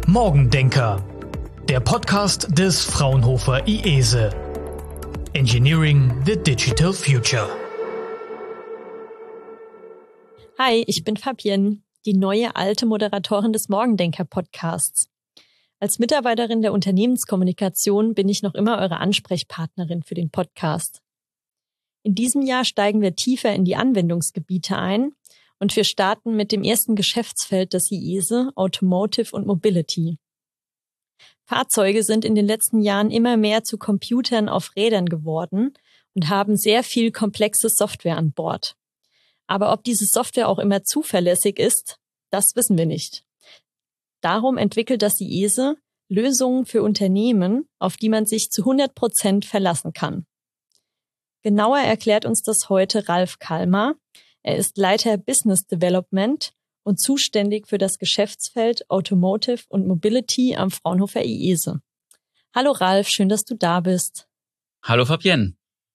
Morgendenker, der Podcast des Fraunhofer IESE. Engineering the Digital Future. Hi, ich bin Fabienne, die neue alte Moderatorin des Morgendenker-Podcasts. Als Mitarbeiterin der Unternehmenskommunikation bin ich noch immer eure Ansprechpartnerin für den Podcast. In diesem Jahr steigen wir tiefer in die Anwendungsgebiete ein und wir starten mit dem ersten Geschäftsfeld des IESE, Automotive und Mobility. Fahrzeuge sind in den letzten Jahren immer mehr zu Computern auf Rädern geworden und haben sehr viel komplexe Software an Bord. Aber ob diese Software auch immer zuverlässig ist, das wissen wir nicht. Darum entwickelt das IESE Lösungen für Unternehmen, auf die man sich zu 100% verlassen kann. Genauer erklärt uns das heute Ralf Kalmar. Er ist Leiter Business Development und zuständig für das Geschäftsfeld Automotive und Mobility am Fraunhofer IESE. Hallo Ralf, schön, dass du da bist. Hallo Fabienne.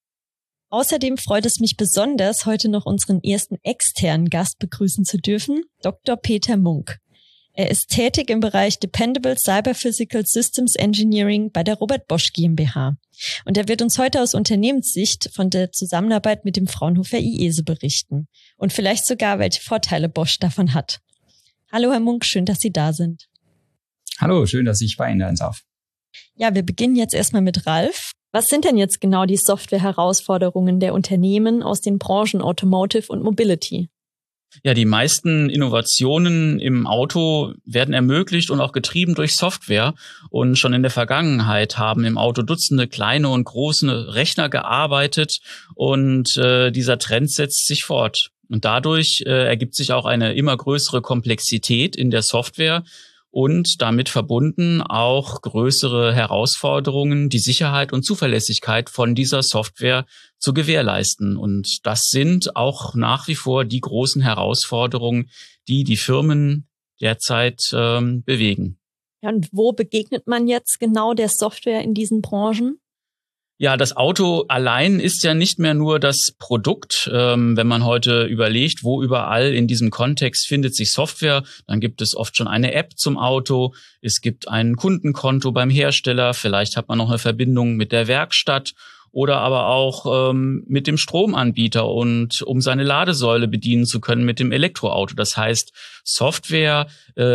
Außerdem freut es mich besonders, heute noch unseren ersten externen Gast begrüßen zu dürfen, Dr. Peter Munk. Er ist tätig im Bereich Dependable Cyber-Physical Systems Engineering bei der Robert Bosch GmbH. Und er wird uns heute aus Unternehmenssicht von der Zusammenarbeit mit dem Fraunhofer IESE berichten und vielleicht sogar, welche Vorteile Bosch davon hat. Hallo Herr Munk, schön, dass Sie da sind. Hallo, schön, dass ich bei Ihnen sein darf. Ja, wir beginnen jetzt erstmal mit Ralf. Was sind denn jetzt genau die Software-Herausforderungen der Unternehmen aus den Branchen Automotive und Mobility? Ja, die meisten Innovationen im Auto werden ermöglicht und auch getrieben durch Software. Und schon in der Vergangenheit haben im Auto Dutzende kleine und große Rechner gearbeitet und dieser Trend setzt sich fort. Und dadurch ergibt sich auch eine immer größere Komplexität in der Software und damit verbunden auch größere Herausforderungen, die Sicherheit und Zuverlässigkeit von dieser Software zu gewährleisten. Und das sind auch nach wie vor die großen Herausforderungen, die die Firmen derzeit bewegen. Ja, und wo begegnet man jetzt genau der Software in diesen Branchen? Ja, das Auto allein ist ja nicht mehr nur das Produkt. Wenn man heute überlegt, wo überall in diesem Kontext findet sich Software, dann gibt es oft schon eine App zum Auto. Es gibt ein Kundenkonto beim Hersteller. Vielleicht hat man noch eine Verbindung mit der Werkstatt oder aber auch mit dem Stromanbieter und um seine Ladesäule bedienen zu können mit dem Elektroauto. Das heißt, Software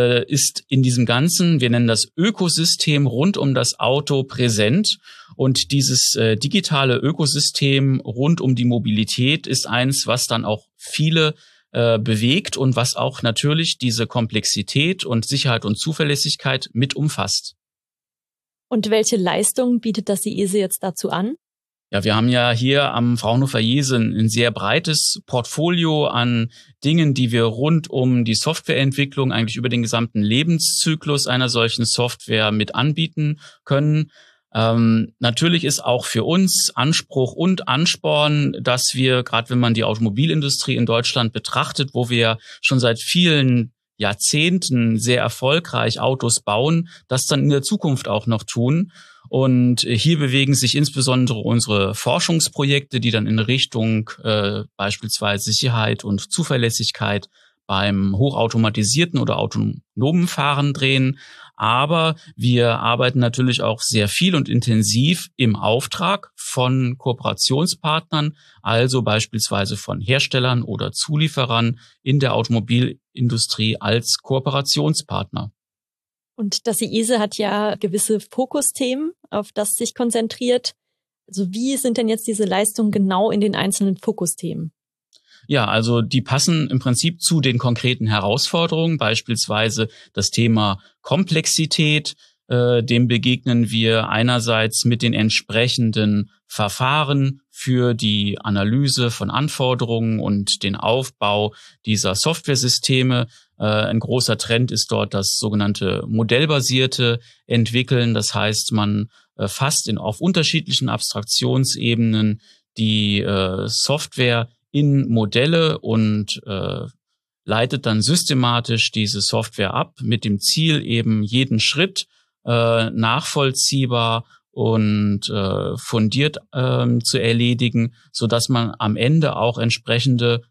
ist in diesem ganzen, wir nennen das Ökosystem rund um das Auto präsent. Und dieses digitale Ökosystem rund um die Mobilität ist eins, was dann auch viele bewegt und was auch natürlich diese Komplexität und Sicherheit und Zuverlässigkeit mit umfasst. Und welche Leistungen bietet das IESE jetzt dazu an? Ja, wir haben ja hier am Fraunhofer IESE ein sehr breites Portfolio an Dingen, die wir rund um die Softwareentwicklung eigentlich über den gesamten Lebenszyklus einer solchen Software mit anbieten können. Natürlich ist auch für uns Anspruch und Ansporn, dass wir, gerade wenn man die Automobilindustrie in Deutschland betrachtet, wo wir schon seit vielen Jahrzehnten sehr erfolgreich Autos bauen, das dann in der Zukunft auch noch tun. Und hier bewegen sich insbesondere unsere Forschungsprojekte, die dann in Richtung beispielsweise Sicherheit und Zuverlässigkeit beim hochautomatisierten oder autonomen Fahren drehen. Aber wir arbeiten natürlich auch sehr viel und intensiv im Auftrag von Kooperationspartnern, also beispielsweise von Herstellern oder Zulieferern in der Automobilindustrie als Kooperationspartner. Und das IESE hat ja gewisse Fokusthemen, auf das sich konzentriert. Also wie sind denn jetzt diese Leistungen genau in den einzelnen Fokusthemen? Ja, also die passen im Prinzip zu den konkreten Herausforderungen, beispielsweise das Thema Komplexität. Dem begegnen wir einerseits mit den entsprechenden Verfahren für die Analyse von Anforderungen und den Aufbau dieser Softwaresysteme. Ein großer Trend ist dort das sogenannte modellbasierte Entwickeln. Das heißt, man fasst auf unterschiedlichen Abstraktionsebenen die Software in Modelle und leitet dann systematisch diese Software ab mit dem Ziel, eben jeden Schritt nachvollziehbar und fundiert zu erledigen, so dass man am Ende auch entsprechende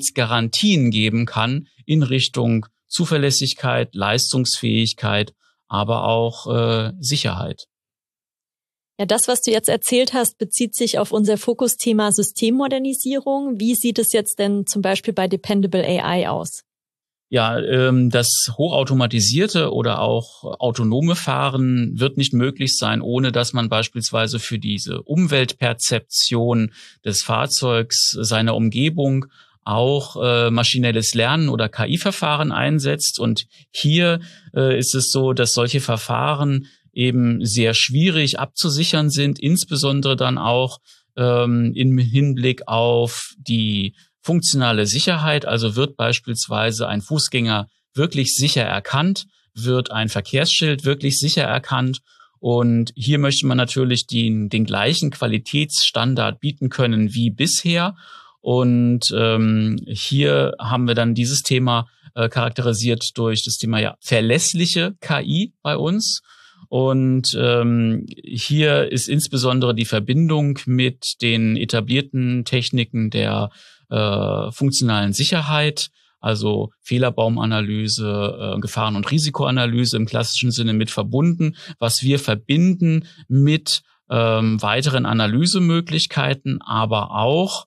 Qualitätsgarantien geben kann in Richtung Zuverlässigkeit, Leistungsfähigkeit, aber auch Sicherheit. Ja, das, was du jetzt erzählt hast, bezieht sich auf unser Fokusthema Systemmodernisierung. Wie sieht es jetzt denn zum Beispiel bei Dependable AI aus? Ja, das hochautomatisierte oder auch autonome Fahren wird nicht möglich sein, ohne dass man beispielsweise für diese Umweltperzeption des Fahrzeugs, seiner Umgebung auch maschinelles Lernen oder KI-Verfahren einsetzt. Und hier ist es so, dass solche Verfahren eben sehr schwierig abzusichern sind, insbesondere dann auch im Hinblick auf die funktionale Sicherheit. Also wird beispielsweise ein Fußgänger wirklich sicher erkannt, wird ein Verkehrsschild wirklich sicher erkannt. Und hier möchte man natürlich den gleichen Qualitätsstandard bieten können wie bisher. Und hier haben wir dann dieses Thema charakterisiert durch das Thema verlässliche KI bei uns. Und hier ist insbesondere die Verbindung mit den etablierten Techniken der funktionalen Sicherheit, also Fehlerbaumanalyse, Gefahren- und Risikoanalyse im klassischen Sinne mit verbunden, was wir verbinden mit weiteren Analysemöglichkeiten, aber auch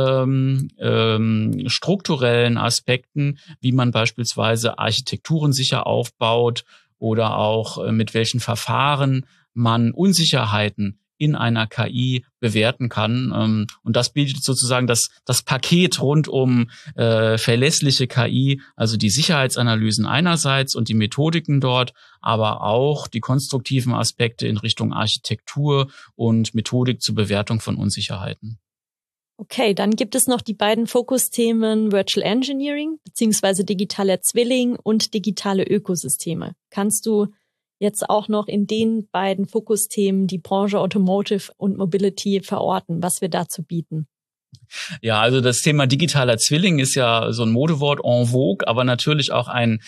strukturellen Aspekten, wie man beispielsweise Architekturen sicher aufbaut oder auch mit welchen Verfahren man Unsicherheiten in einer KI bewerten kann. Und das bietet sozusagen das Paket rund um verlässliche KI, also die Sicherheitsanalysen einerseits und die Methodiken dort, aber auch die konstruktiven Aspekte in Richtung Architektur und Methodik zur Bewertung von Unsicherheiten. Okay, dann gibt es noch die beiden Fokusthemen Virtual Engineering bzw. digitaler Zwilling und digitale Ökosysteme. Kannst du jetzt auch noch in den beiden Fokusthemen die Branche Automotive und Mobility verorten, was wir dazu bieten? Ja, also das Thema digitaler Zwilling ist ja so ein Modewort en vogue, aber natürlich auch ein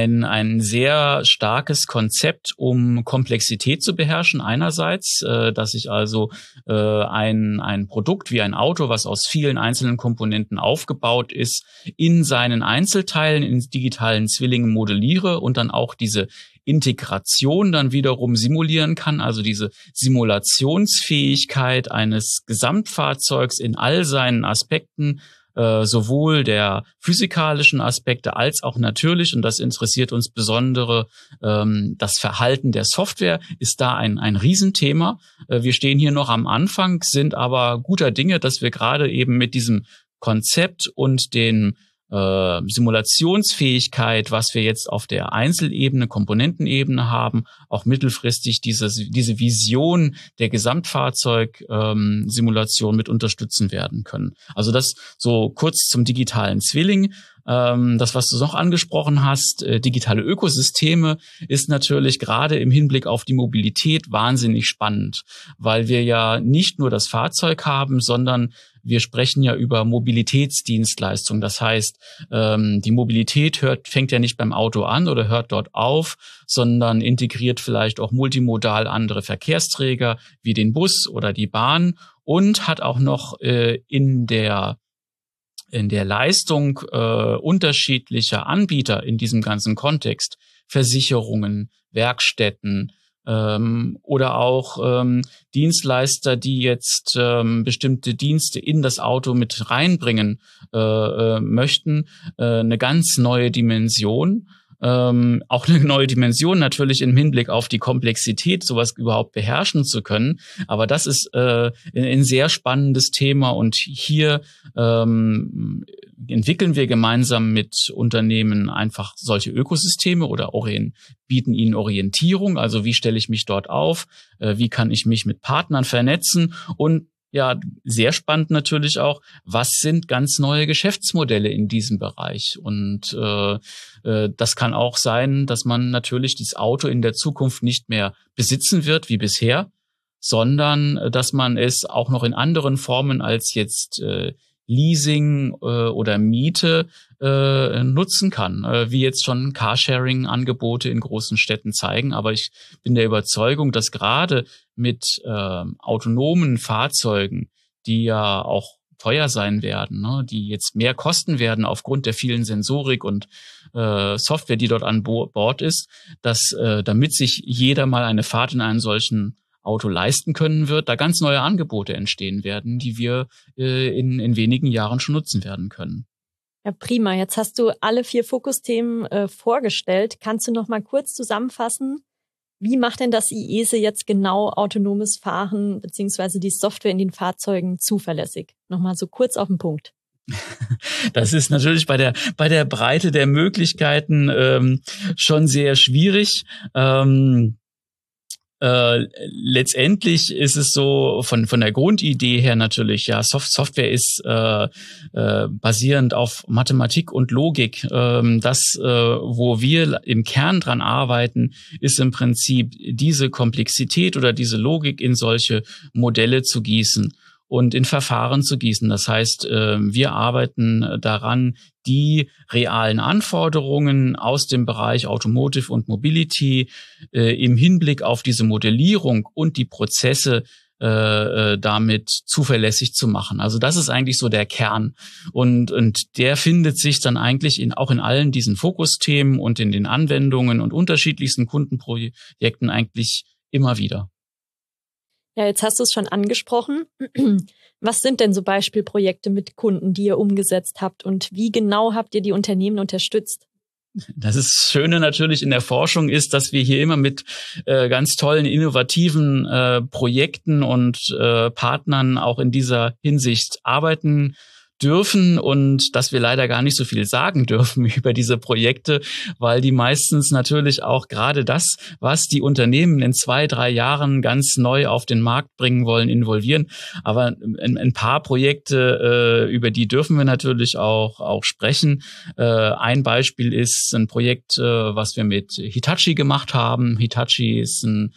sehr starkes Konzept, um Komplexität zu beherrschen. Einerseits, dass ich also ein Produkt wie ein Auto, was aus vielen einzelnen Komponenten aufgebaut ist, in seinen Einzelteilen, in digitalen Zwillingen modelliere und dann auch diese Integration dann wiederum simulieren kann, also diese Simulationsfähigkeit eines Gesamtfahrzeugs in all seinen Aspekten, sowohl der physikalischen Aspekte als auch natürlich, und das interessiert uns besondere, das Verhalten der Software ist da ein Riesenthema. Wir stehen hier noch am Anfang, sind aber guter Dinge, dass wir gerade eben mit diesem Konzept und den Simulationsfähigkeit, was wir jetzt auf der Einzelebene, Komponentenebene haben, auch mittelfristig diese Vision der Gesamtfahrzeug-Simulation mit unterstützen werden können. Also das so kurz zum digitalen Zwilling. Das, was du noch angesprochen hast, digitale Ökosysteme, ist natürlich gerade im Hinblick auf die Mobilität wahnsinnig spannend, weil wir ja nicht nur das Fahrzeug haben, sondern wir sprechen ja über Mobilitätsdienstleistungen. Das heißt, die Mobilität fängt ja nicht beim Auto an oder hört dort auf, sondern integriert vielleicht auch multimodal andere Verkehrsträger wie den Bus oder die Bahn und hat auch noch in der Leistung unterschiedlicher Anbieter in diesem ganzen Kontext, Versicherungen, Werkstätten, oder auch Dienstleister, die jetzt bestimmte Dienste in das Auto mit reinbringen möchten, eine ganz neue Dimension. Auch eine neue Dimension natürlich im Hinblick auf die Komplexität, sowas überhaupt beherrschen zu können. Aber das ist ein sehr spannendes Thema und hier entwickeln wir gemeinsam mit Unternehmen einfach solche Ökosysteme oder bieten ihnen Orientierung. Also wie stelle ich mich dort auf? Wie kann ich mich mit Partnern vernetzen? Und ja, sehr spannend natürlich auch, was sind ganz neue Geschäftsmodelle in diesem Bereich? Und das kann auch sein, dass man natürlich dieses Auto in der Zukunft nicht mehr besitzen wird wie bisher, sondern dass man es auch noch in anderen Formen als jetzt Leasing oder Miete nutzen kann, wie jetzt schon Carsharing-Angebote in großen Städten zeigen. Aber ich bin der Überzeugung, dass gerade mit autonomen Fahrzeugen, die ja auch teuer sein werden, ne, die jetzt mehr kosten werden aufgrund der vielen Sensorik und Software, die dort an Bord ist, dass damit sich jeder mal eine Fahrt in einem solchen Auto leisten können wird, da ganz neue Angebote entstehen werden, die wir in wenigen Jahren schon nutzen werden können. Ja, prima. Jetzt hast du alle 4 Fokusthemen vorgestellt. Kannst du noch mal kurz zusammenfassen, wie macht denn das IESE jetzt genau autonomes Fahren beziehungsweise die Software in den Fahrzeugen zuverlässig? Nochmal so kurz auf den Punkt. Das ist natürlich bei der Breite der Möglichkeiten schon sehr schwierig. Letztendlich ist es so von der Grundidee her natürlich, ja, Software ist basierend auf Mathematik und Logik. Wo wir im Kern dran arbeiten, ist im Prinzip diese Komplexität oder diese Logik in solche Modelle zu gießen und in Verfahren zu gießen. Das heißt, wir arbeiten daran, die realen Anforderungen aus dem Bereich Automotive und Mobility im Hinblick auf diese Modellierung und die Prozesse damit zuverlässig zu machen. Also das ist eigentlich so der Kern. Und der findet sich dann eigentlich auch in allen diesen Fokusthemen und in den Anwendungen und unterschiedlichsten Kundenprojekten eigentlich immer wieder. Ja, jetzt hast du es schon angesprochen. Was sind denn so Beispielprojekte mit Kunden, die ihr umgesetzt habt und wie genau habt ihr die Unternehmen unterstützt? Das Schöne natürlich in der Forschung ist, dass wir hier immer mit ganz tollen, innovativen Projekten und Partnern auch in dieser Hinsicht arbeiten dürfen und dass wir leider gar nicht so viel sagen dürfen über diese Projekte, weil die meistens natürlich auch gerade das, was die Unternehmen in 2-3 Jahren ganz neu auf den Markt bringen wollen, involvieren. Aber ein paar Projekte, über die dürfen wir natürlich auch sprechen. Ein Beispiel ist ein Projekt, was wir mit Hitachi gemacht haben. Hitachi ist ein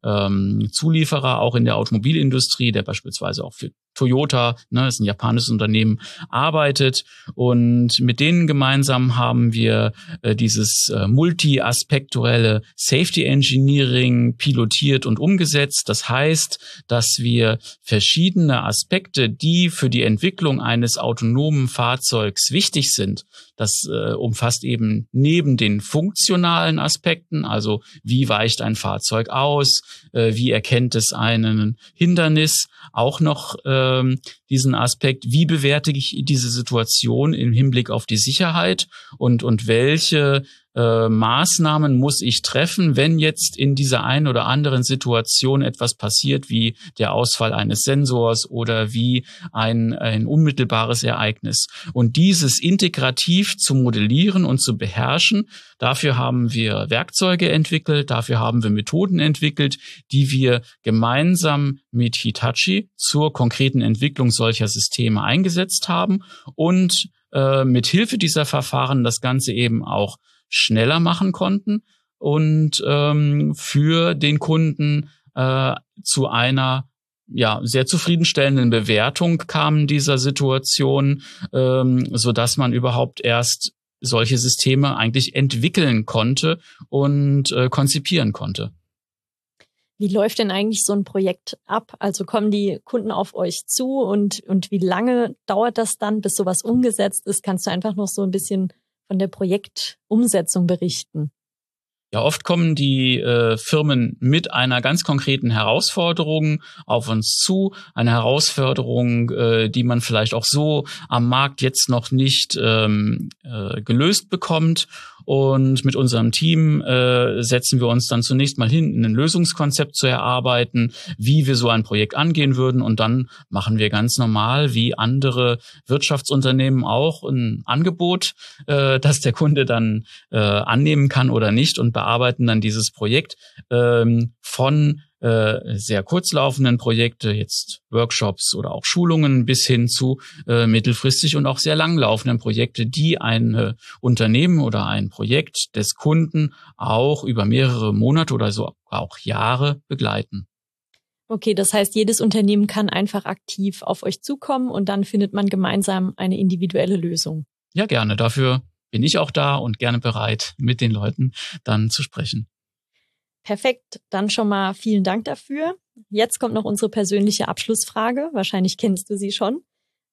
Zulieferer auch in der Automobilindustrie, der beispielsweise auch für Toyota, ist ein japanisches Unternehmen, arbeitet. Und mit denen gemeinsam haben wir dieses multi-aspektuelle Safety Engineering pilotiert und umgesetzt. Das heißt, dass wir verschiedene Aspekte, die für die Entwicklung eines autonomen Fahrzeugs wichtig sind, das umfasst eben neben den funktionalen Aspekten, also wie weicht ein Fahrzeug aus, wie erkennt es einen Hindernis, auch noch diesen Aspekt, wie bewerte ich diese Situation im Hinblick auf die Sicherheit und welche Maßnahmen muss ich treffen, wenn jetzt in dieser einen oder anderen Situation etwas passiert, wie der Ausfall eines Sensors oder wie ein unmittelbares Ereignis. Und dieses integrativ zu modellieren und zu beherrschen, dafür haben wir Werkzeuge entwickelt, dafür haben wir Methoden entwickelt, die wir gemeinsam mit Hitachi zur konkreten Entwicklung solcher Systeme eingesetzt haben und mit Hilfe dieser Verfahren das Ganze eben auch schneller machen konnten und für den Kunden zu einer sehr zufriedenstellenden Bewertung kam dieser Situation, so dass man überhaupt erst solche Systeme eigentlich entwickeln konnte und konzipieren konnte. Wie läuft denn eigentlich so ein Projekt ab? Also kommen die Kunden auf euch zu und wie lange dauert das dann, bis sowas umgesetzt ist? Kannst du einfach noch so ein bisschen von der Projektumsetzung berichten? Ja, oft kommen die Firmen mit einer ganz konkreten Herausforderung auf uns zu. Eine Herausforderung, die man vielleicht auch so am Markt jetzt noch nicht gelöst bekommt. Und mit unserem Team setzen wir uns dann zunächst mal hin, ein Lösungskonzept zu erarbeiten, wie wir so ein Projekt angehen würden. Und dann machen wir ganz normal, wie andere Wirtschaftsunternehmen auch, ein Angebot, das der Kunde dann annehmen kann oder nicht und bearbeiten dann dieses Projekt von sehr kurzlaufenden Projekte, jetzt Workshops oder auch Schulungen bis hin zu mittelfristig und auch sehr langlaufenden Projekte, die ein Unternehmen oder ein Projekt des Kunden auch über mehrere Monate oder so auch Jahre begleiten. Okay, das heißt, jedes Unternehmen kann einfach aktiv auf euch zukommen und dann findet man gemeinsam eine individuelle Lösung. Ja, gerne. Dafür bin ich auch da und gerne bereit, mit den Leuten dann zu sprechen. Perfekt, dann schon mal vielen Dank dafür. Jetzt kommt noch unsere persönliche Abschlussfrage. Wahrscheinlich kennst du sie schon.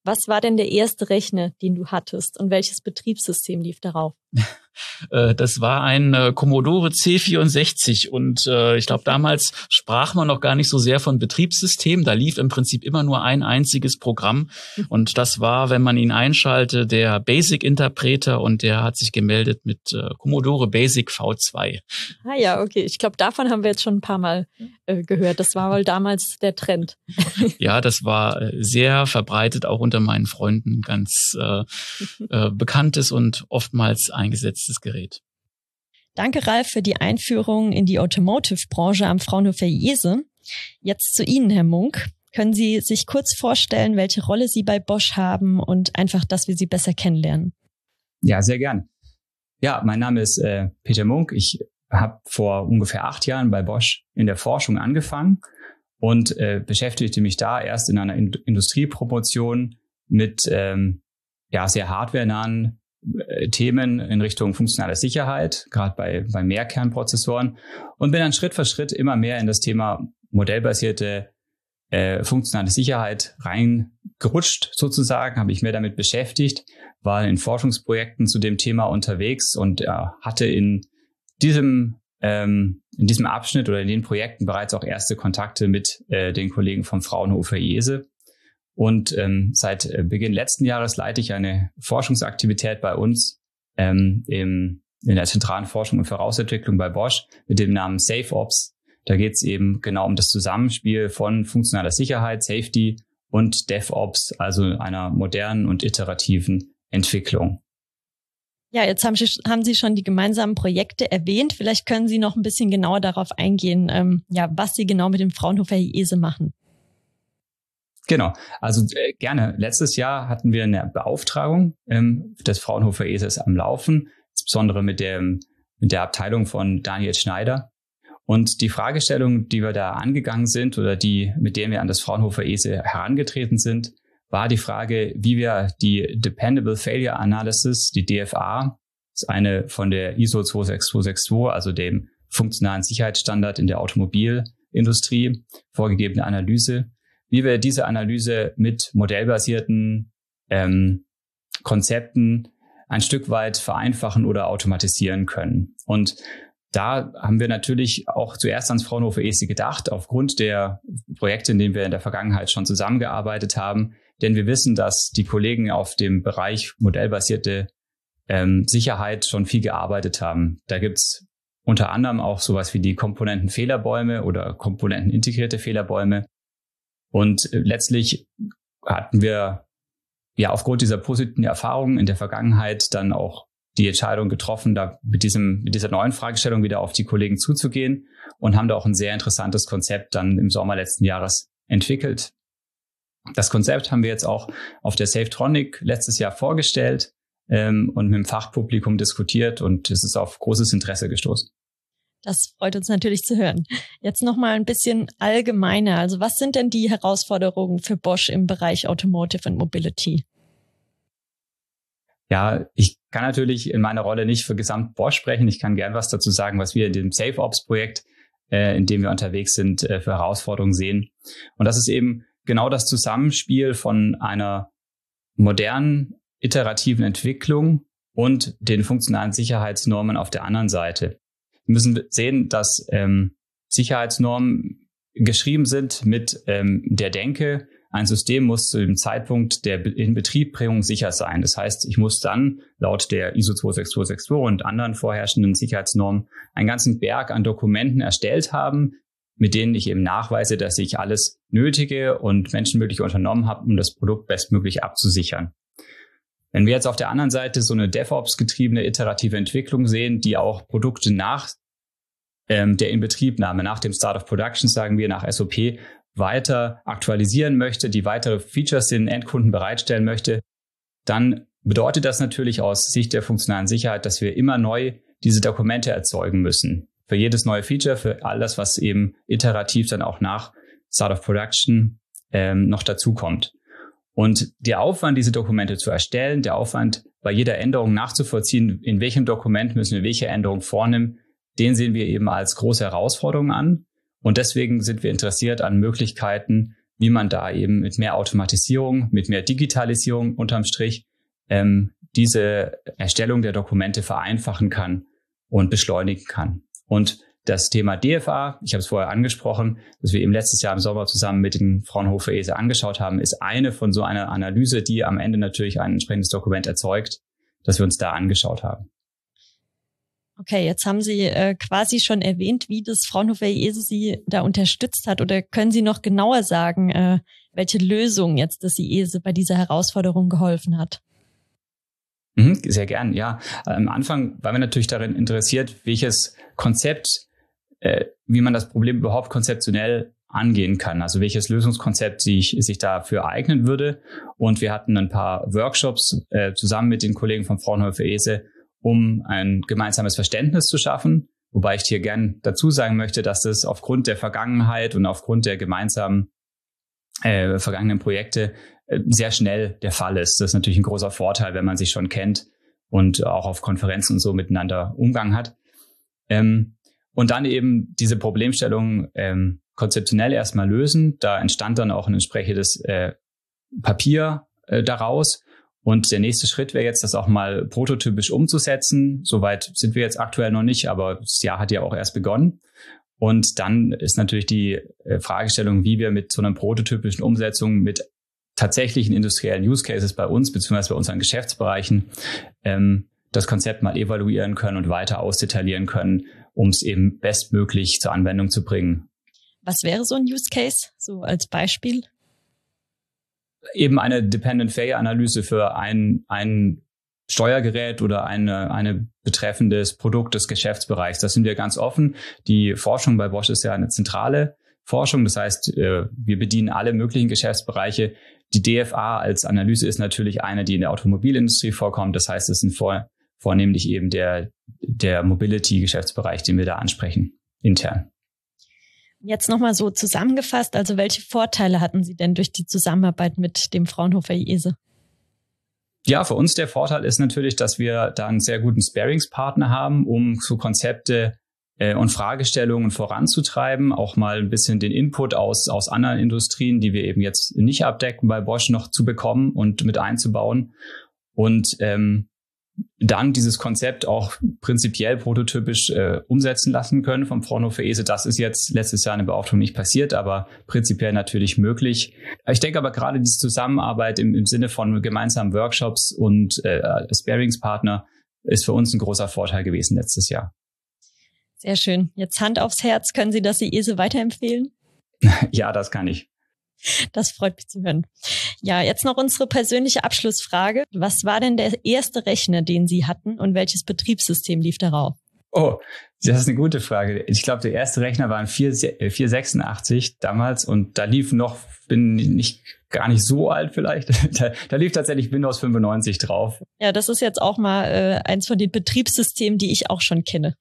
Was war denn der erste Rechner, den du hattest und welches Betriebssystem lief darauf? Das war ein Commodore C64 und ich glaube, damals sprach man noch gar nicht so sehr von Betriebssystem. Da lief im Prinzip immer nur ein einziges Programm und das war, wenn man ihn einschalte, der Basic-Interpreter und der hat sich gemeldet mit Commodore Basic V2. Ah ja, okay. Ich glaube, davon haben wir jetzt schon ein paar Mal gehört. Das war wohl damals der Trend. Ja, das war sehr verbreitet, auch unter meinen Freunden, ganz bekanntes und oftmals eingesetztes Gerät. Danke, Ralf, für die Einführung in die Automotive-Branche am Fraunhofer IESE. Jetzt zu Ihnen, Herr Munk. Können Sie sich kurz vorstellen, welche Rolle Sie bei Bosch haben und einfach, dass wir Sie besser kennenlernen? Ja, sehr gern. Ja, mein Name ist Peter Munk. Ich habe vor ungefähr 8 Jahren bei Bosch in der Forschung angefangen und beschäftigte mich da erst in einer Industriepromotion mit sehr hardwarenahen Themen in Richtung funktionale Sicherheit, gerade bei Mehrkernprozessoren, und bin dann Schritt für Schritt immer mehr in das Thema modellbasierte funktionale Sicherheit reingerutscht sozusagen, habe ich mehr damit beschäftigt, war in Forschungsprojekten zu dem Thema unterwegs und hatte in diesem Abschnitt oder in den Projekten bereits auch erste Kontakte mit den Kollegen vom Fraunhofer IESE. Und seit Beginn letzten Jahres leite ich eine Forschungsaktivität bei uns in der zentralen Forschung und Vorausentwicklung bei Bosch mit dem Namen SafeOps. Da geht es eben genau um das Zusammenspiel von funktionaler Sicherheit, Safety und DevOps, also einer modernen und iterativen Entwicklung. Ja, jetzt haben Sie schon die gemeinsamen Projekte erwähnt. Vielleicht können Sie noch ein bisschen genauer darauf eingehen, was Sie genau mit dem Fraunhofer IESE machen. Genau, also gerne. Letztes Jahr hatten wir eine Beauftragung des Fraunhofer IESE am Laufen, insbesondere mit der Abteilung von Daniel Schneider. Und die Fragestellung, die wir da angegangen sind oder mit denen wir an das Fraunhofer IESE herangetreten sind, war die Frage, wie wir die Dependable Failure Analysis, die DFA, das ist eine von der ISO 26262, also dem funktionalen Sicherheitsstandard in der Automobilindustrie, vorgegebene Analyse, wie wir diese Analyse mit modellbasierten Konzepten ein Stück weit vereinfachen oder automatisieren können. Und da haben wir natürlich auch zuerst ans Fraunhofer IESE gedacht, aufgrund der Projekte, in denen wir in der Vergangenheit schon zusammengearbeitet haben. Denn wir wissen, dass die Kollegen auf dem Bereich modellbasierte Sicherheit schon viel gearbeitet haben. Da gibt's unter anderem auch sowas wie die Komponentenfehlerbäume oder komponentenintegrierte Fehlerbäume. Und letztlich hatten wir ja aufgrund dieser positiven Erfahrungen in der Vergangenheit dann auch die Entscheidung getroffen, da mit dieser neuen Fragestellung wieder auf die Kollegen zuzugehen und haben da auch ein sehr interessantes Konzept dann im Sommer letzten Jahres entwickelt. Das Konzept haben wir jetzt auch auf der Safetronic letztes Jahr vorgestellt und mit dem Fachpublikum diskutiert und es ist auf großes Interesse gestoßen. Das freut uns natürlich zu hören. Jetzt noch mal ein bisschen allgemeiner. Also was sind denn die Herausforderungen für Bosch im Bereich Automotive und Mobility? Ja, ich kann natürlich in meiner Rolle nicht für gesamt Bosch sprechen. Ich kann gern was dazu sagen, was wir in dem SafeOps-Projekt, in dem wir unterwegs sind, für Herausforderungen sehen. Und das ist eben genau das Zusammenspiel von einer modernen, iterativen Entwicklung und den funktionalen Sicherheitsnormen auf der anderen Seite. Wir müssen sehen, dass Sicherheitsnormen geschrieben sind mit der Denke, ein System muss zu dem Zeitpunkt der Inbetriebnahme sicher sein. Das heißt, ich muss dann laut der ISO 26262 und anderen vorherrschenden Sicherheitsnormen einen ganzen Berg an Dokumenten erstellt haben, mit denen ich eben nachweise, dass ich alles Nötige und Menschenmögliche unternommen habe, um das Produkt bestmöglich abzusichern. Wenn wir jetzt auf der anderen Seite so eine DevOps-getriebene iterative Entwicklung sehen, die auch Produkte nach der Inbetriebnahme, nach dem Start of Production, sagen wir nach SOP, weiter aktualisieren möchte, die weitere Features den Endkunden bereitstellen möchte, dann bedeutet das natürlich aus Sicht der funktionalen Sicherheit, dass wir immer neu diese Dokumente erzeugen müssen. Für jedes neue Feature, für alles, was eben iterativ dann auch nach Start of Production noch dazukommt. Und der Aufwand, diese Dokumente zu erstellen, der Aufwand, bei jeder Änderung nachzuvollziehen, in welchem Dokument müssen wir welche Änderung vornehmen, den sehen wir eben als große Herausforderung an. Und deswegen sind wir interessiert an Möglichkeiten, wie man da eben mit mehr Automatisierung, mit mehr Digitalisierung unterm Strich diese Erstellung der Dokumente vereinfachen kann und beschleunigen kann. Und das Thema DFA, ich habe es vorher angesprochen, das wir eben letztes Jahr im Sommer zusammen mit den Fraunhofer IESE angeschaut haben, ist eine von so einer Analyse, die am Ende natürlich ein entsprechendes Dokument erzeugt, das wir uns da angeschaut haben. Okay, jetzt haben Sie quasi schon erwähnt, wie das Fraunhofer IESE Sie da unterstützt hat. Oder können Sie noch genauer sagen, welche Lösung jetzt das IESE bei dieser Herausforderung geholfen hat? Sehr gern, ja. Am Anfang waren wir natürlich darin interessiert, welches Konzept, wie man das Problem überhaupt konzeptionell angehen kann. Also welches Lösungskonzept sich dafür eignen würde. Und wir hatten ein paar Workshops zusammen mit den Kollegen vom Fraunhofer IESE, um ein gemeinsames Verständnis zu schaffen. Wobei ich hier gern dazu sagen möchte, dass das aufgrund der Vergangenheit und aufgrund der gemeinsamen vergangenen Projekte sehr schnell der Fall ist. Das ist natürlich ein großer Vorteil, wenn man sich schon kennt und auch auf Konferenzen und so miteinander Umgang hat. Und dann eben diese Problemstellung konzeptionell erstmal lösen. Da entstand dann auch ein entsprechendes Papier daraus. Und der nächste Schritt wäre jetzt, das auch mal prototypisch umzusetzen. Soweit sind wir jetzt aktuell noch nicht, aber das Jahr hat ja auch erst begonnen. Und dann ist natürlich die Fragestellung, wie wir mit so einer prototypischen Umsetzung mit tatsächlichen industriellen Use Cases bei uns, beziehungsweise bei unseren Geschäftsbereichen, das Konzept mal evaluieren können und weiter ausdetaillieren können, um es eben bestmöglich zur Anwendung zu bringen. Was wäre so ein Use Case, so als Beispiel? Eben eine Dependent Failure Analyse für ein Steuergerät oder eine betreffendes Produkt des Geschäftsbereichs. Das sind wir ganz offen. Die Forschung bei Bosch ist ja eine zentrale Forschung. Das heißt, wir bedienen alle möglichen Geschäftsbereiche. Die DFA als Analyse ist natürlich eine, die in der Automobilindustrie vorkommt. Das heißt, es sind vornehmlich eben der Mobility-Geschäftsbereich, den wir da ansprechen, intern. Jetzt nochmal so zusammengefasst, also welche Vorteile hatten Sie denn durch die Zusammenarbeit mit dem Fraunhofer IESE? Ja, für uns der Vorteil ist natürlich, dass wir da einen sehr guten Sparingspartner haben, um so Konzepte und Fragestellungen voranzutreiben, auch mal ein bisschen den Input aus anderen Industrien, die wir eben jetzt nicht abdecken, bei Bosch noch zu bekommen und mit einzubauen. Und dann dieses Konzept auch prinzipiell prototypisch umsetzen lassen können vom Fraunhofer IESE. Das ist jetzt letztes Jahr eine Beauftragung nicht passiert, aber prinzipiell natürlich möglich. Ich denke aber gerade diese Zusammenarbeit im Sinne von gemeinsamen Workshops und Sparingspartner ist für uns ein großer Vorteil gewesen letztes Jahr. Sehr schön. Jetzt Hand aufs Herz, können Sie das IESE weiterempfehlen? Ja, das kann ich. Das freut mich zu hören. Ja, jetzt noch unsere persönliche Abschlussfrage. Was war denn der erste Rechner, den Sie hatten und welches Betriebssystem lief darauf? Oh, das ist eine gute Frage. Ich glaube, der erste Rechner war ein 486 damals und da lief noch, bin nicht gar nicht so alt vielleicht, da lief tatsächlich Windows 95 drauf. Ja, das ist jetzt auch mal eins von den Betriebssystemen, die ich auch schon kenne.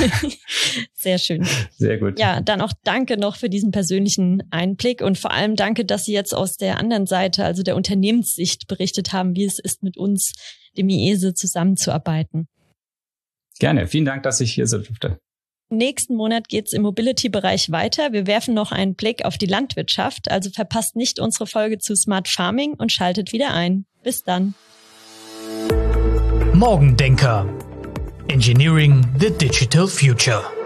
Sehr schön. Sehr gut. Ja, dann auch danke noch für diesen persönlichen Einblick und vor allem danke, dass Sie jetzt aus der anderen Seite, also der Unternehmenssicht, berichtet haben, wie es ist, mit uns, dem IESE, zusammenzuarbeiten. Gerne. Vielen Dank, dass ich hier sein durfte. Nächsten Monat geht's im Mobility-Bereich weiter. Wir werfen noch einen Blick auf die Landwirtschaft, also verpasst nicht unsere Folge zu Smart Farming und schaltet wieder ein. Bis dann. Morgendenker. Engineering the Digital Future.